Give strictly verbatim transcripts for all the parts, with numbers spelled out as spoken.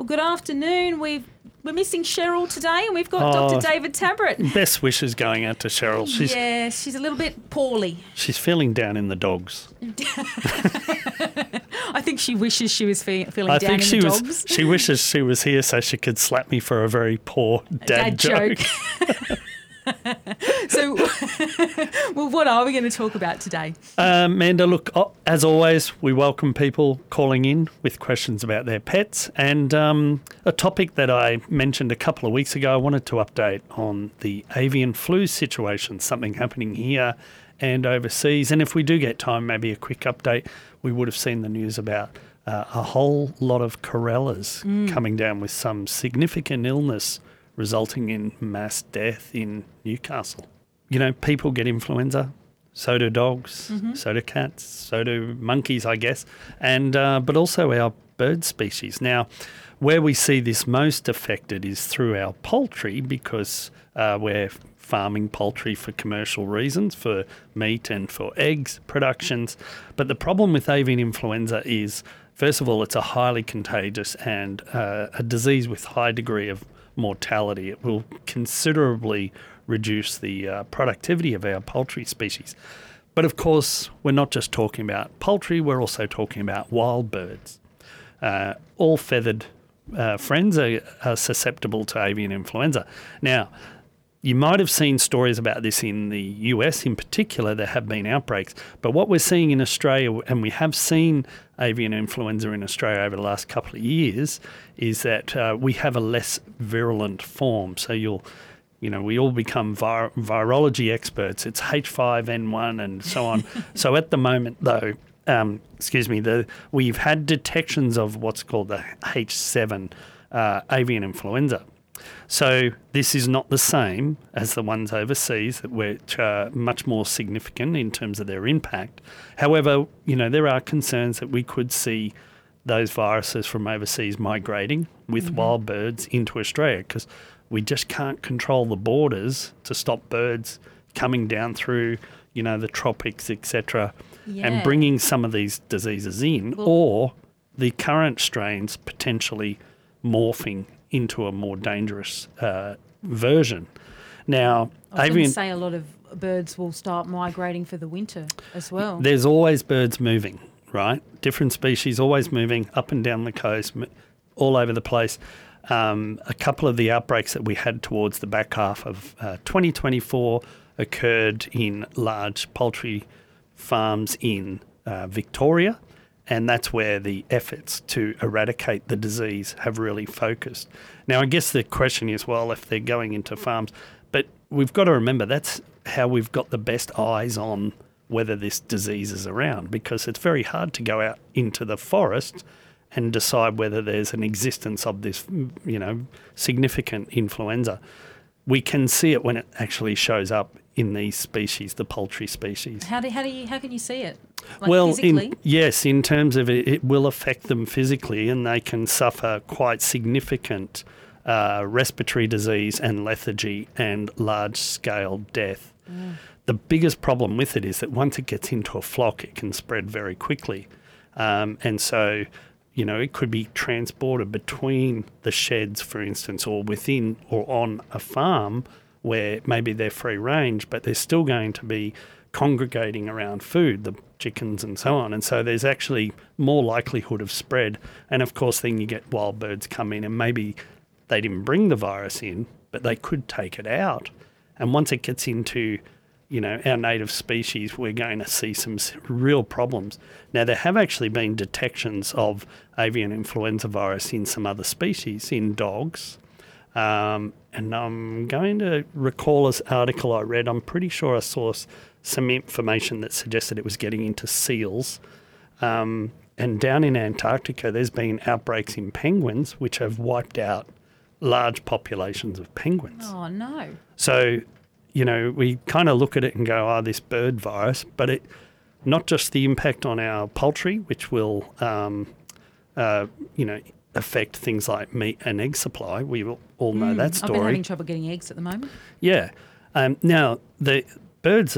good afternoon. We've, we're missing Cheryl today and we've got Oh, Doctor David Tabrett. Best wishes going out to Cheryl. She's yeah, she's a little bit poorly. she's feeling down in the dogs. I think she wishes she was fe- feeling I down think in she the was. dogs. She wishes she was here so she could slap me for a very poor dad, Dad joke. So, well, what are we going to talk about today? Um, Amanda, look, oh, as always, we welcome people calling in with questions about their pets. And um, a topic that I mentioned a couple of weeks ago, I wanted to update on the avian flu situation, something happening here and overseas. And if we do get time, maybe a quick update. We would have seen the news about uh, a whole lot of corellas mm. coming down with some significant illness resulting in mass death in Newcastle. You know, people get influenza, so do dogs, mm-hmm. so do cats, so do monkeys, I guess, and uh, but also our bird species. Now, where we see this most affected is through our poultry because uh, we're farming poultry for commercial reasons, for meat and for eggs productions. But the problem with avian influenza is, first of all, it's a highly contagious and uh, a disease with high degree of mortality. It will considerably reduce the uh, productivity of our poultry species. But of course, we're not just talking about poultry, we're also talking about wild birds. Uh, all feathered uh, friends are, are susceptible to avian influenza. Now, you might have seen stories about this in the U S in particular. There have been outbreaks. But what we're seeing in Australia, and we have seen avian influenza in Australia over the last couple of years, is that uh, we have a less virulent form. So you'll, you know, we all become vir- virology experts. It's H five N one and so on. So at the moment, though, um, excuse me, the we've had detections of what's called the H seven uh, avian influenza. So this is not the same as the ones overseas, which are much more significant in terms of their impact. However, you know, there are concerns that we could see those viruses from overseas migrating with mm-hmm. wild birds into Australia because we just can't control the borders to stop birds coming down through, you know, the tropics, et cetera, yeah. and bringing some of these diseases in, well, or the current strains potentially morphing into a more dangerous uh, version. Now, I was avian, going to say a lot of birds will start migrating for the winter as well. There's always birds moving, right? Different species always moving up and down the coast, all over the place. Um, a couple of the outbreaks that we had towards the back half of uh, twenty twenty-four occurred in large poultry farms in uh, Victoria. And that's where the efforts to eradicate the disease have really focused. Now, I guess the question is, well, if they're going into farms, but we've got to remember that's how we've got the best eyes on whether this disease is around, because it's very hard to go out into the forest and decide whether there's an existence of this, you know, significant influenza. We can see it when it actually shows up in these species, the poultry species. How do how do you how can you see it? Like well, physically? in, yes, in terms of it, it will affect them physically, and they can suffer quite significant uh, respiratory disease and lethargy and large-scale death. Mm. The biggest problem with it is that once it gets into a flock, it can spread very quickly, um, and so. You know, it could be transported between the sheds, for instance, or within or on a farm where maybe they're free range, but they're still going to be congregating around food, the chickens and so on. And so there's actually more likelihood of spread. And of course, then you get wild birds come in and maybe they didn't bring the virus in, but they could take it out. And once it gets into you know, our native species, we're going to see some real problems. Now, there have actually been detections of avian influenza virus in some other species, in dogs. Um, and I'm going to recall this article I read. I'm pretty sure I saw some information that suggested it was getting into seals. Um, and down in Antarctica, there's been outbreaks in penguins, which have wiped out large populations of penguins. Oh, no. So... You know, we kind of look at it and go, oh, this bird virus, but it not just the impact on our poultry, which will, um, uh, you know, affect things like meat and egg supply. We will all know mm, that story. I've been having trouble getting eggs at the moment. Yeah. Um, now, the birds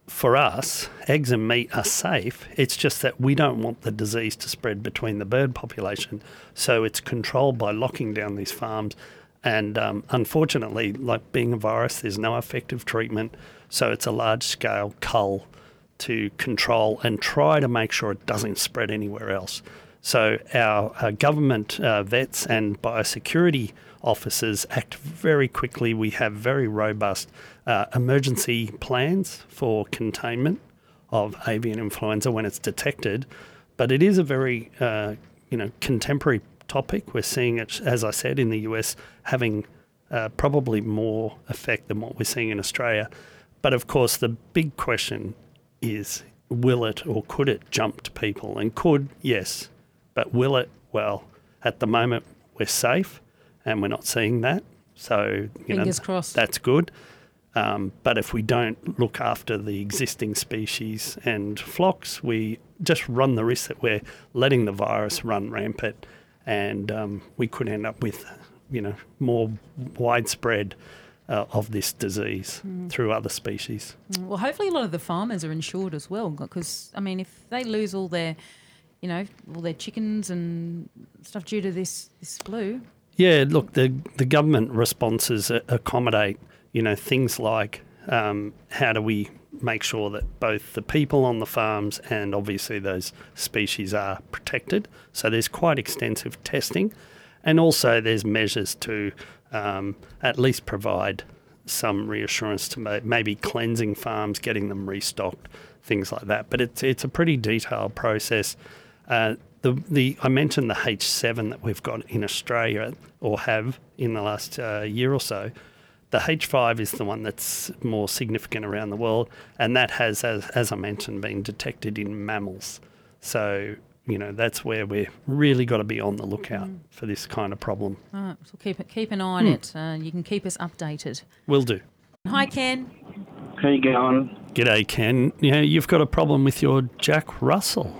for us, eggs and meat are safe. It's just that we don't want the disease to spread between the bird population. So it's controlled by locking down these farms. And um, unfortunately, like being a virus, there's no effective treatment. So it's a large-scale cull to control and try to make sure it doesn't spread anywhere else. So our, our government uh, vets and biosecurity officers act very quickly. We have very robust uh, emergency plans for containment of avian influenza when it's detected. But it is a very, uh, you know, contemporary topic. We're seeing it, as I said, in the U S having uh, probably more effect than what we're seeing in Australia. But of course, the big question is, will it or could it jump to people? And could, yes. But will it? Well, at the moment, we're safe and we're not seeing that. So, you Fingers know, crossed. that's good. Um, but if we don't look after the existing species and flocks, we just run the risk that we're letting the virus run rampant, and um, we could end up with, you know, more widespread uh, of this disease mm. through other species. Well, hopefully a lot of the farmers are insured as well, because, I mean, if they lose all their, you know, all their chickens and stuff due to this, this flu. Yeah, look, the the government responses accommodate, you know, things like um, how do we make sure that both the people on the farms and obviously those species are protected. So there's quite extensive testing, and also there's measures to um, at least provide some reassurance to ma- maybe cleansing farms, getting them restocked, things like that. But it's it's a pretty detailed process. Uh, the the I mentioned the H seven that we've got in Australia or have in the last uh, year or so. The H five is the one that's more significant around the world, and that has, as, as I mentioned, been detected in mammals. So, you know, that's where we've really got to be on the lookout mm. for this kind of problem. All right, so keep keep an eye on mm. it. Uh, you can keep us updated. Will do. Hi, Ken. How you going? G'day, Ken. Yeah, you've got a problem with your Jack Russell.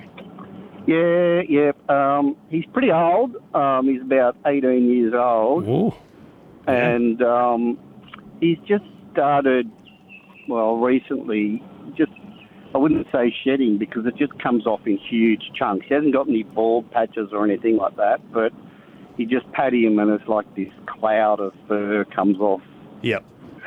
Yeah, yeah. Um, he's pretty old. Um, he's about eighteen years old. Oh. Yeah. And um, he's just started, well, recently, just, I wouldn't say shedding because it just comes off in huge chunks. He hasn't got any bald patches or anything like that, but you just pat him and it's like this cloud of fur comes off. Yep.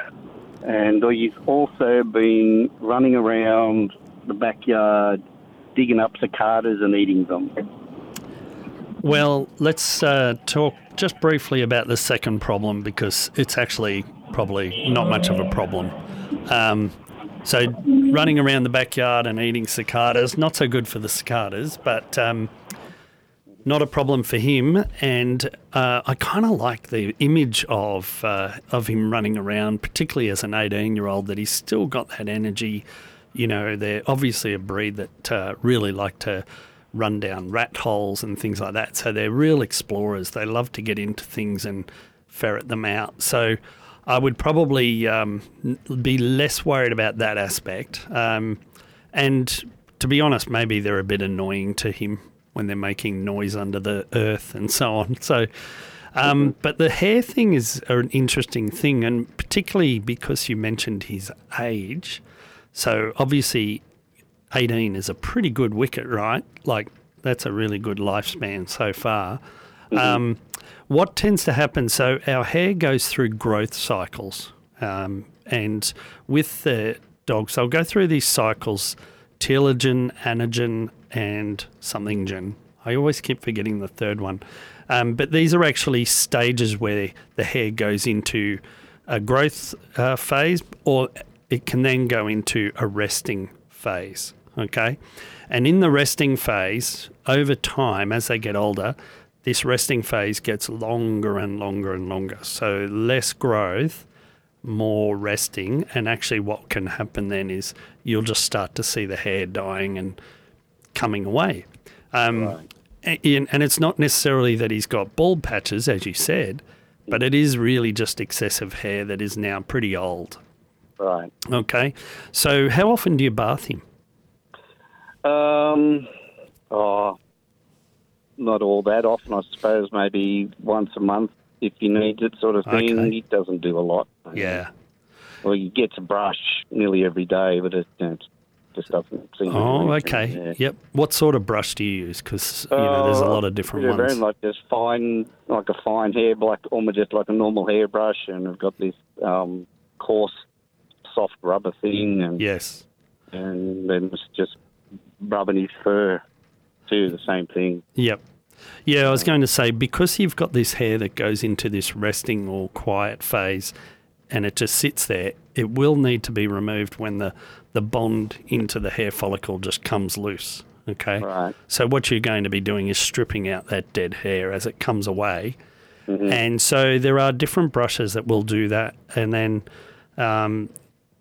And he's also been running around the backyard digging up cicadas and eating them. Well, let's uh, talk just briefly about the second problem, because it's actually probably not much of a problem. Um, so running around the backyard and eating cicadas, not so good for the cicadas, but um, not a problem for him. And uh, I kind of like the image of uh, of him running around, particularly as an eighteen-year-old, that he's still got that energy. You know, they're obviously a breed that uh, really like to run down rat holes and things like that. So they're real explorers. They love to get into things and ferret them out. So I would probably um, be less worried about that aspect. Um, and to be honest, maybe they're a bit annoying to him when they're making noise under the earth and so on. So, um, but the hair thing is an interesting thing, and particularly because you mentioned his age. So obviously eighteen is a pretty good wicket, right? Like, that's a really good lifespan so far. Mm-hmm. Um, what tends to happen, so our hair goes through growth cycles. Um, and with the dogs, they'll go through these cycles, telogen, anagen, and somethingen. I always keep forgetting the third one. Um, but these are actually stages where the hair goes into a growth uh, phase, or it can then go into a resting phase. Okay, and in the resting phase, over time, as they get older, this resting phase gets longer and longer and longer. So less growth, more resting, and actually what can happen then is you'll just start to see the hair dying and coming away. Um, right. and, and it's not necessarily that he's got bald patches, as you said, but it is really just excessive hair that is now pretty old. Right. Okay, so how often do you bath him? Um, oh, not all that often, I suppose. Maybe once a month if he needs it, sort of thing. Okay. He doesn't do a lot. Yeah. Well, he gets a brush nearly every day, but it, you know, it just doesn't seem to Oh, do okay. anything, yeah. Yep. What sort of brush do you use? Because, you know, there's a lot of different Uh, ones. around like this fine, like a fine hair, like almost just like a normal hairbrush, and I've got this um, coarse, soft rubber thing, and Yes. and then it's just rubbing his fur too, the same thing. Yep. Yeah, I was going to say, because you've got this hair that goes into this resting or quiet phase and it just sits there, it will need to be removed when the, the bond into the hair follicle just comes loose, okay? Right. So what you're going to be doing is stripping out that dead hair as it comes away. Mm-hmm. And so there are different brushes that will do that, and then um,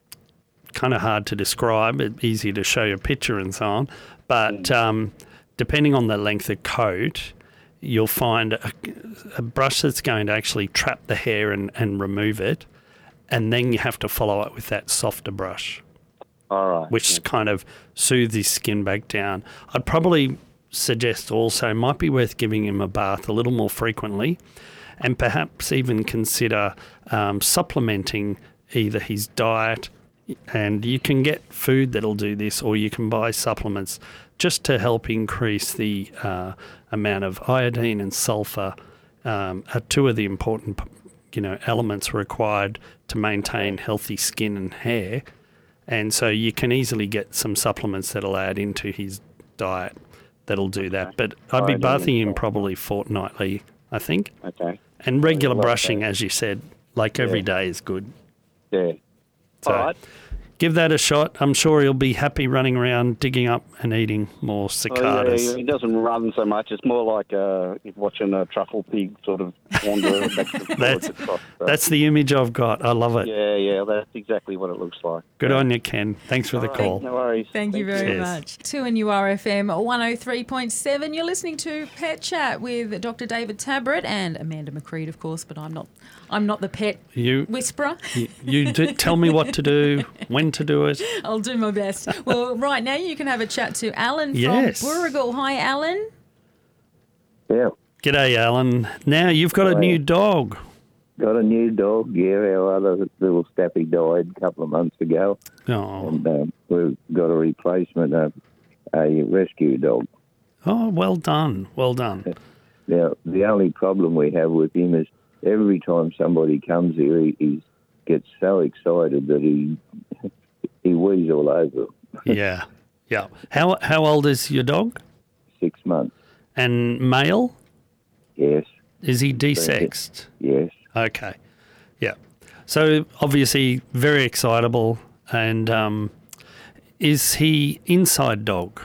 kind of hard to describe, it's easy to show you a picture and so on, but um, depending on the length of coat, you'll find a, a brush that's going to actually trap the hair and, and remove it, and then you have to follow it with that softer brush, All right. which kind of soothes his skin back down. I'd probably suggest also might be worth giving him a bath a little more frequently, and perhaps even consider um, supplementing either his diet, and you can get food that'll do this, or you can buy supplements just to help increase the uh, amount of iodine and sulfur, um, are two of the important, you know, elements required to maintain healthy skin and hair. And so you can easily get some supplements that'll add into his diet that'll do that. But I'd be Iodine bathing and him probably fortnightly, I think. Okay. And regular Love brushing, that. as you said, like every Yeah. day is good. Yeah. So All right. give that a shot. I'm sure he'll be happy running around, digging up and eating more Oh, cicadas. yeah, he doesn't run so much. It's more like uh, watching a truffle pig sort of wander back and forth That's- across the- That's the image I've got. I love it. Yeah, yeah, that's exactly what it looks like. Good on you, Ken. Thanks for the All right, call. No worries. Thank you very Cheers. much. Two and U R F M one oh three point seven. You're listening to Pet Chat with Doctor David Tabrett and Amanda McCreed, of course, but I'm not I'm not the pet You, whisperer. you, you do, tell me what to do, when to do it. I'll do my best. Well, right now you can have a chat to Alan from Yes. Warragul. Hi, Alan. Yeah, G'day, Alan. Now you've got a Hi. new dog. got a new dog. Yeah, our other little Stappy died a couple of months ago, Oh, and um, we've got a replacement, a, a rescue dog. oh, well done, well done. Now, the only problem we have with him is every time somebody comes here, he, he gets so excited that he he wheezes all over him. Yeah, yeah. How how old is your dog? Six months. And male? Yes, Is he desexed? yes. Okay, yeah. So obviously very excitable, and um, is he inside dog,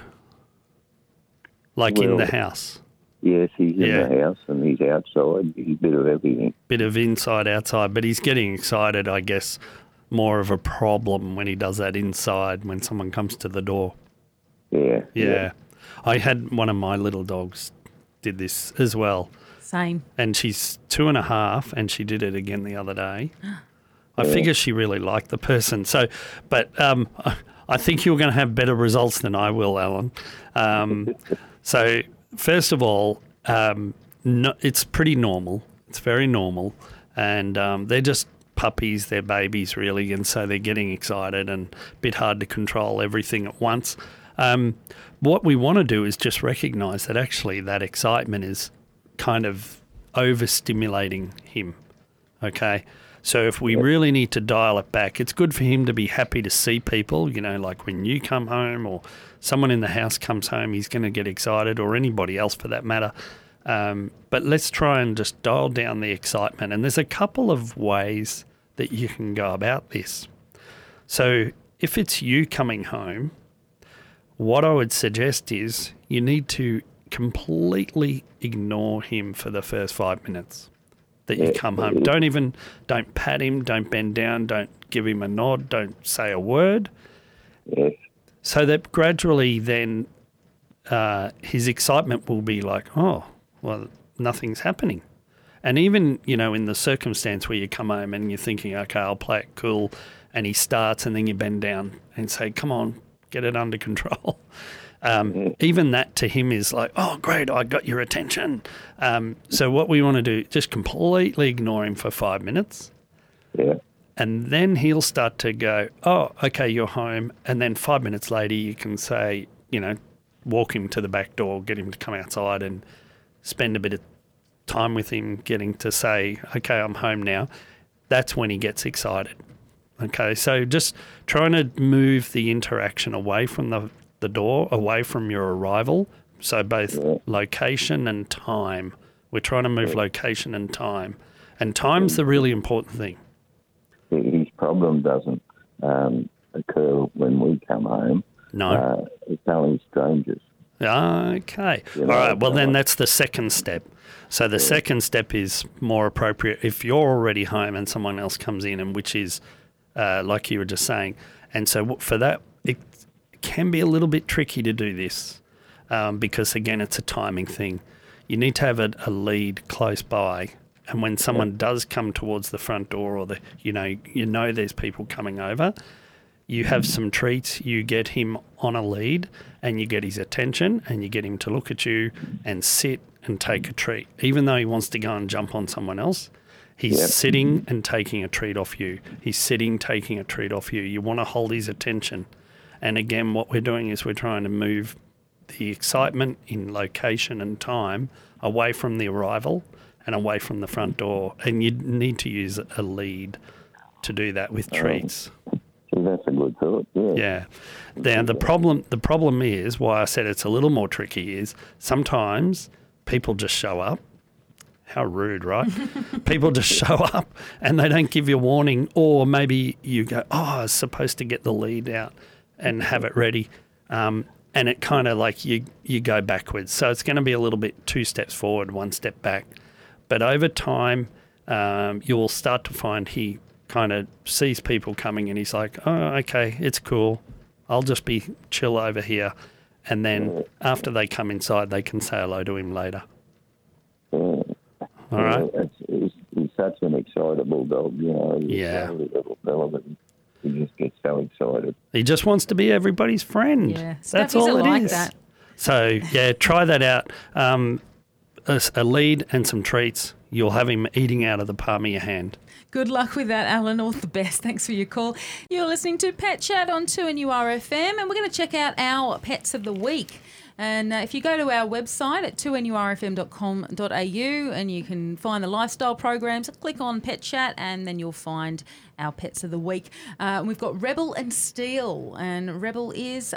like in the Well, house? Yes, he's in Yeah. the house and he's outside. He's a bit of everything. Bit of inside outside, but he's getting excited, I guess. More of a problem when he does that inside when someone comes to the door. Yeah. Yeah. I had one of my little dogs did this as well. Same. And she's two and a half, and she did it again the other day. I figure she really liked the person. So, but um, I think you're going to have better results than I will, Alan. Um, so, first of all, um, no, it's pretty normal. It's very normal, and um, they're just puppies, they're babies really, and so they're getting excited and a bit hard to control everything at once. Um, what we want to do is just recognise that actually that excitement is kind of overstimulating him. Okay, so if we really need to dial it back, it's good for him to be happy to see people. You know, like when you come home or someone in the house comes home, he's going to get excited, or anybody else for that matter. Um, but let's try and just dial down the excitement. And there's a couple of ways that you can go about this. So if it's you coming home, what I would suggest is you need to completely ignore him for the first five minutes that you come home. Don't even, don't pat him, don't bend down, don't give him a nod, don't say a word. Yes. So that gradually then uh, his excitement will be like, oh, well, nothing's happening. And even, you know, in the circumstance where you come home and you're thinking, okay, I'll play it cool, and he starts, and then you bend down and say, come on, get it under control. Um, Mm-hmm. Even that to him is like, oh, great, I got your attention. Um, so what we want to do, just completely ignore him for five minutes. Yeah. And then he'll start to go, oh, okay, you're home. And then five minutes later, you can say, you know, walk him to the back door, get him to come outside and spend a bit of time with him, getting to say, okay, I'm home now. That's when he gets excited. Okay, so just trying to move the interaction away from the, the door, away from your arrival. So both Yeah. location and time. We're trying to move location and time. And time's the really important thing. His problem doesn't um, occur when we come home. No. Uh, it's only strangers. Okay. You All know, right. Well, then uh, that's the second step. So the second step is more appropriate if you're already home and someone else comes in, and which is uh, like you were just saying. And so for that, it can be a little bit tricky to do this um, because, again, it's a timing thing. You need to have a, a lead close by. And when someone does come towards the front door, or the you know you know there's people coming over, you have some treats, you get him on a lead and you get his attention and you get him to look at you and sit and take a treat. Even though he wants to go and jump on someone else, he's Yep. sitting and taking a treat off you. He's sitting, taking a treat off you. You want to hold his attention. And again, what we're doing is we're trying to move the excitement in location and time away from the arrival and away from the front door. And you need to use a lead to do that with treats. So that's a good thought, yeah. Yeah. Now the problem the problem is, why I said it's a little more tricky, is sometimes people just show up. How rude, right? People just show up and they don't give you a warning, or maybe you go, oh, I was supposed to get the lead out and have it ready. Um, and it kind of like you, you go backwards. So it's going to be a little bit two steps forward, one step back. But over time, um, you will start to find he kind of sees people coming and he's like, oh, okay, it's cool. I'll just be chill over here. And then after they come inside, they can say hello to him later. Yeah. All right. Yeah, it's, he's, he's such an excitable dog, you know. He's Yeah. a lovely little fella, but he just gets so excited. He just wants to be everybody's friend. Yeah, That's Staffies all are it like is. that. So, yeah, try that out. Um, a, a lead and some treats. You'll have him eating out of the palm of your hand. Good luck with that, Alan. All the best. Thanks for your call. You're listening to Pet Chat on two N U R F M, and we're going to check out our Pets of the Week. And uh, if you go to our website at two N U R F M dot com dot A U, and you can find the lifestyle programs, click on Pet Chat and then you'll find our Pets of the Week. Uh, we've got Rebel and Steel, and Rebel is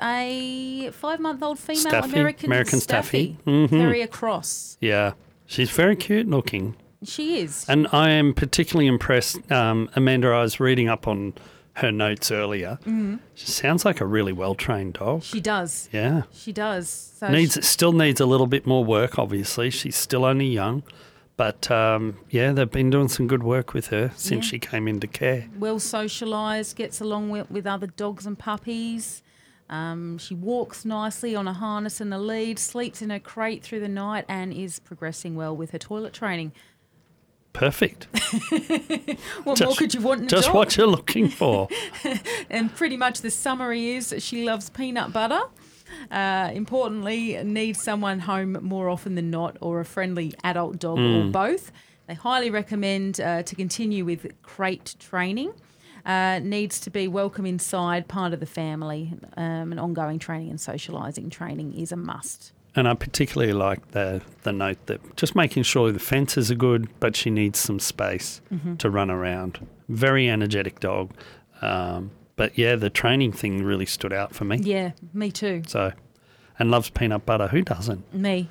a five-month-old female Staffy, American, American Staffy, Staffy. Mhm. Terrier cross. Yeah. She's very cute looking. She is. And I am particularly impressed. Um, Amanda, I was reading up on her notes earlier. Mm-hmm. She sounds like a really well-trained dog. She does. Yeah. She does. So Needs she- Still needs a little bit more work, obviously. She's still only young. But, um, yeah, they've been doing some good work with her since Yeah. she came into care. well socialised, gets along with, with other dogs and puppies. Um, she walks nicely on a harness and a lead, sleeps in her crate through the night, and is progressing well with her toilet training. Perfect. What more Just- could you want in a Just dog? what you're looking for. And pretty much the summary is she loves peanut butter. Uh, importantly, needs someone home more often than not, or a friendly adult dog, or both. They highly recommend uh, to continue with crate training. Uh, needs to be welcome inside, part of the family, um, and ongoing training and socialising training is a must. And I particularly like the the note that just making sure the fences are good, but she needs some space Mm-hmm. to run around. Very energetic dog. Um, but yeah, the training thing really stood out for me. Yeah, me too. So, and loves peanut butter. Who doesn't? Me.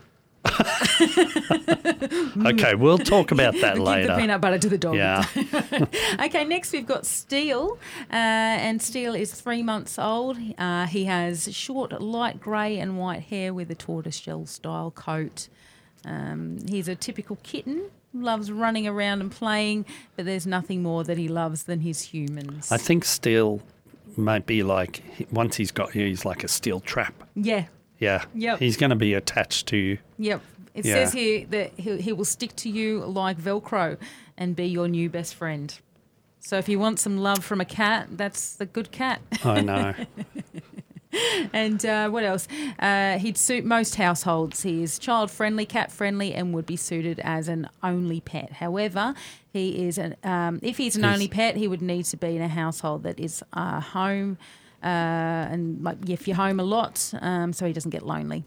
Okay, we'll talk about that Give later. the peanut butter to the dog. Yeah. Okay, next we've got Steel, uh, and Steel is three months old. Uh, he has short, light grey and white hair with a tortoiseshell style coat. Um, he's a typical kitten, loves running around and playing, but there's nothing more that he loves than his humans. I think Steel might be like, once he's got you, he's like a steel trap. yeah, Yeah. Yep. He's going to be attached to you. yep. It Yeah. says here that he, he will stick to you like Velcro and be your new best friend. So if you want some love from a cat, that's the good cat. I know. And uh, what else? Uh, he'd suit most households. He is child-friendly, cat-friendly, and would be suited as an only pet. However, he is an um, if he's an He's- only pet, he would need to be in a household that is uh, home, uh, and like if you're home a lot, um, so he doesn't get lonely.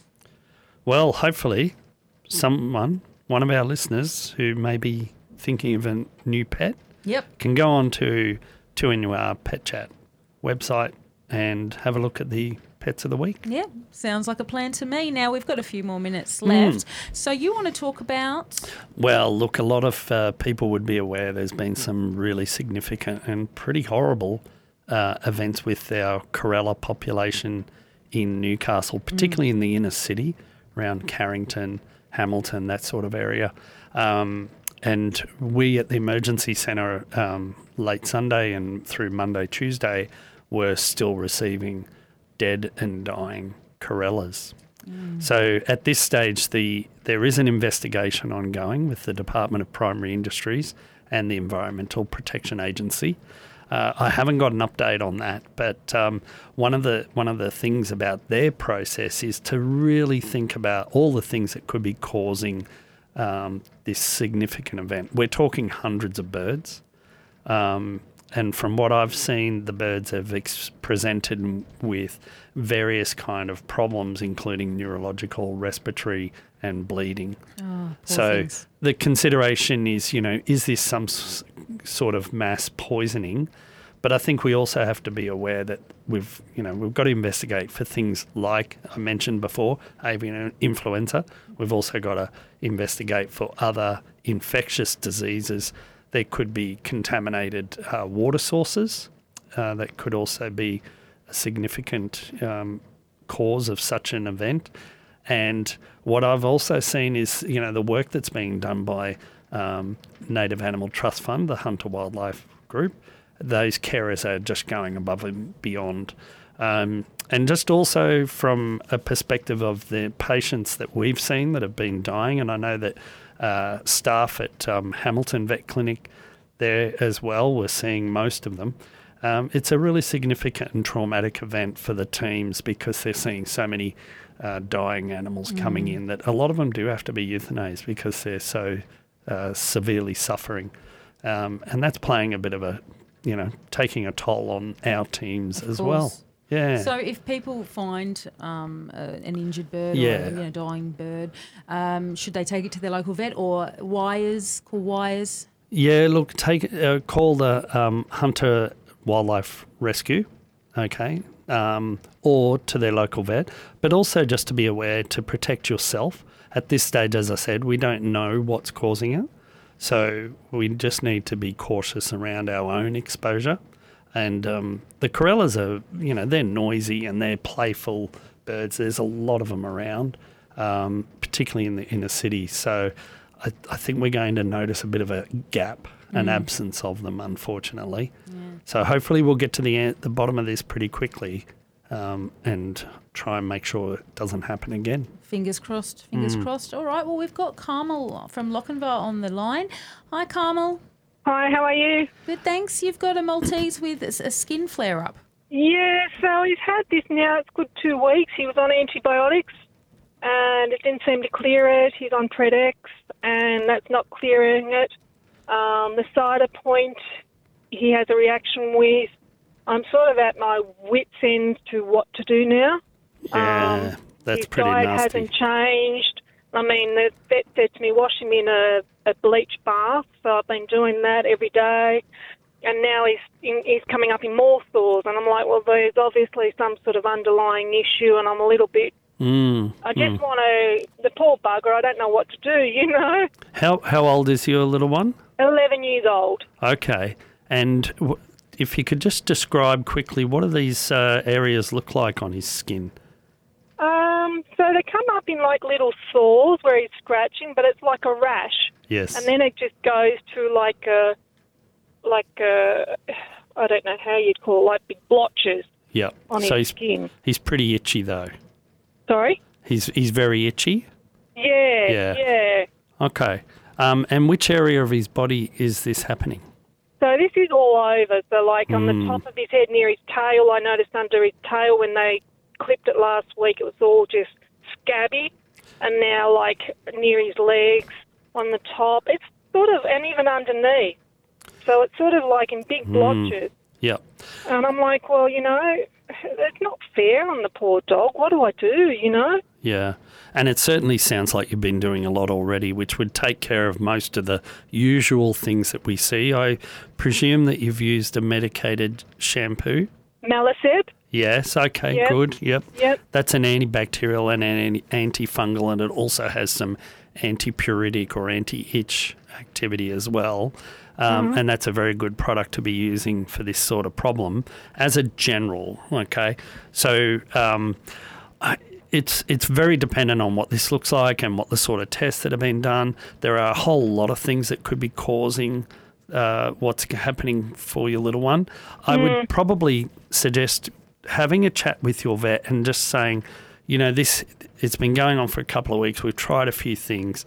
Well, hopefully, someone, one of our listeners who may be thinking of a new pet, Yep. can go on to two N U R Pet Chat website and have a look at the pets of the week. Yeah, sounds like a plan to me. Now, we've got a few more minutes left. So you want to talk about... Well, look, a lot of uh, people would be aware there's been some really significant and pretty horrible uh, events with our Corella population in Newcastle, particularly in the inner city, around Carrington, Hamilton, that sort of area. Um, and we at the emergency centre um, late Sunday and through Monday, Tuesday, were still receiving dead and dying Corellas. Mm. So at this stage, the there is an investigation ongoing with the Department of Primary Industries and the Environmental Protection Agency. Uh, I haven't got an update on that, but um, one of the one of the things about their process is to really think about all the things that could be causing um, this significant event. We're talking hundreds of birds. Um, And from what I've seen, the birds have ex- presented with various kind of problems, including neurological, respiratory, and bleeding. Oh, poor so things. the consideration is, you know, is this some s- sort of mass poisoning? But I think we also have to be aware that we've, you know, we've got to investigate for things like I mentioned before, avian influenza. We've also got to investigate for other infectious diseases. There could be contaminated uh, water sources uh, that could also be a significant um, cause of such an event. And what I've also seen is, you know, the work that's being done by um, Native Animal Trust Fund, the Hunter Wildlife Group. Those carers are just going above and beyond. Um, and just also from a perspective of the patients that we've seen that have been dying, and I know that Uh, staff at um, Hamilton Vet Clinic there as well, we're seeing most of them. Um, it's a really significant and traumatic event for the teams because they're seeing so many uh, dying animals mm. coming in that a lot of them do have to be euthanized because they're so uh, severely suffering. Um, and that's playing a bit of a, you know, taking a toll on our teams of as course. well. Yeah. So if people find um, uh, an injured bird Yeah. or a you know, dying bird, um, should they take it to their local vet or wires, call wires? Yeah, look, take uh, call the um, Hunter Wildlife Rescue, okay, um, or to their local vet, but also just to be aware to protect yourself. At this stage, as I said, we don't know what's causing it, so we just need to be cautious around our own exposure. And um, the Corellas are, you know, they're noisy and they're playful birds. There's a lot of them around, um, particularly in the inner city. So I, I think we're going to notice a bit of a gap, an Mm. absence of them, unfortunately. Yeah. So hopefully we'll get to the end, the bottom of this pretty quickly um, and try and make sure it doesn't happen again. Fingers crossed, fingers Mm. crossed. All right, well, we've got Carmel from Lochinvar on the line. Hi, Carmel. Hi, how are you? Good, thanks. You've got a Maltese with a a skin flare-up. Yeah, so he's had this now, it's good two weeks. He was on antibiotics and it didn't seem to clear it. He's on Predex and that's not clearing it. Um, the cider point he has a reaction with. I'm sort of at my wit's end to what to do now. Yeah, um, that's his pretty diet nasty. hasn't changed. I mean, the vet said to me, wash him in a, a bleach bath. So I've been doing that every day. And now he's in, he's coming up in more sores. And I'm like, well, there's obviously some sort of underlying issue. And I'm a little bit, Mm, I just mm. want to, the poor bugger, I don't know what to do, you know. How how old is your little one? eleven years old. Okay. And w- if you could just describe quickly, what do these uh, areas look like on his skin? Um, so they come up in like little sores where he's scratching, but it's like a rash. Yes. And then it just goes to like a, like a, I don't know how you'd call it, like big blotches Yep. on so his he's, skin. he's pretty itchy though. Sorry? He's he's very itchy. Yeah, Yeah. yeah. Okay. Um, and which area of his body is this happening? So this is all over. So, like, on Mm. the top of his head near his tail, I noticed under his tail when they clipped it last week, it was all just scabby. And now, like, near his legs, on the top, it's sort of, and even underneath. So it's sort of like in big blotches. Yep. And I'm like, well, you know, it's not fair on the poor dog. What do I do, you know? Yeah. And it certainly sounds like you've been doing a lot already, which would take care of most of the usual things that we see. I presume that you've used a medicated shampoo. Malicet? Yes, okay, Yep. good, yep. Yep. That's an antibacterial and an antifungal, and it also has some antipyretic or anti-itch activity as well. Um, Mm-hmm. And that's a very good product to be using for this sort of problem as a general, okay? So um, I, it's it's very dependent on what this looks like and what the sort of tests that have been done. There are a whole lot of things that could be causing uh, what's happening for your little one. I Mm. would probably suggest having a chat with your vet and just saying, you know, this it's been going on for a couple of weeks. We've tried a few things.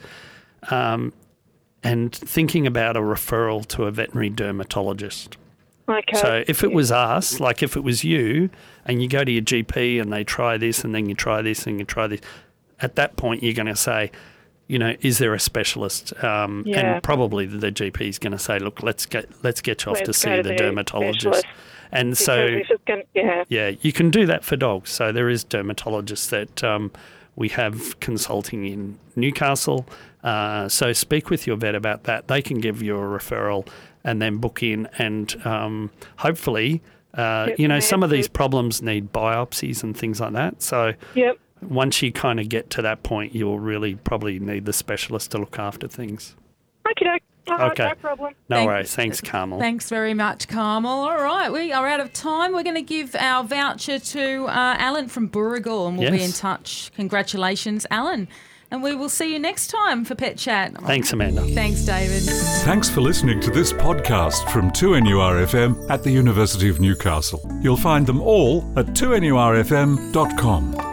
Um, and thinking about a referral to a veterinary dermatologist. Okay. So if it was us, like if it was you, and you go to your G P and they try this and then you try this and you try this, at that point you're going to say, you know, is there a specialist? Um, Yeah. And probably the G P is going to say, look, let's get let's get you off to Let's see go to the the dermatologist. specialist. And Because so, if it's gonna, yeah. yeah, you can do that for dogs. So there is dermatologists that um, we have consulting in Newcastle. Uh, so speak with your vet about that. They can give you a referral and then book in, and um, hopefully, uh, Get you know, some some of these answers. problems need biopsies and things like that. So Yep. once you kind of get to that point, you'll really probably need the specialist to look after things. Okay, doke. All right, Okay. no problem. No Thank- worries. Thanks, Carmel. Thanks very much, Carmel. All right, we are out of time. We're going to give our voucher to uh, Alan from Burrigal, and we'll be in Yes. touch. Congratulations, Alan. And we will see you next time for Pet Chat. Thanks, Amanda. Thanks, David. Thanks for listening to this podcast from two N U R F M at the University of Newcastle. You'll find them all at two N U R F M dot com.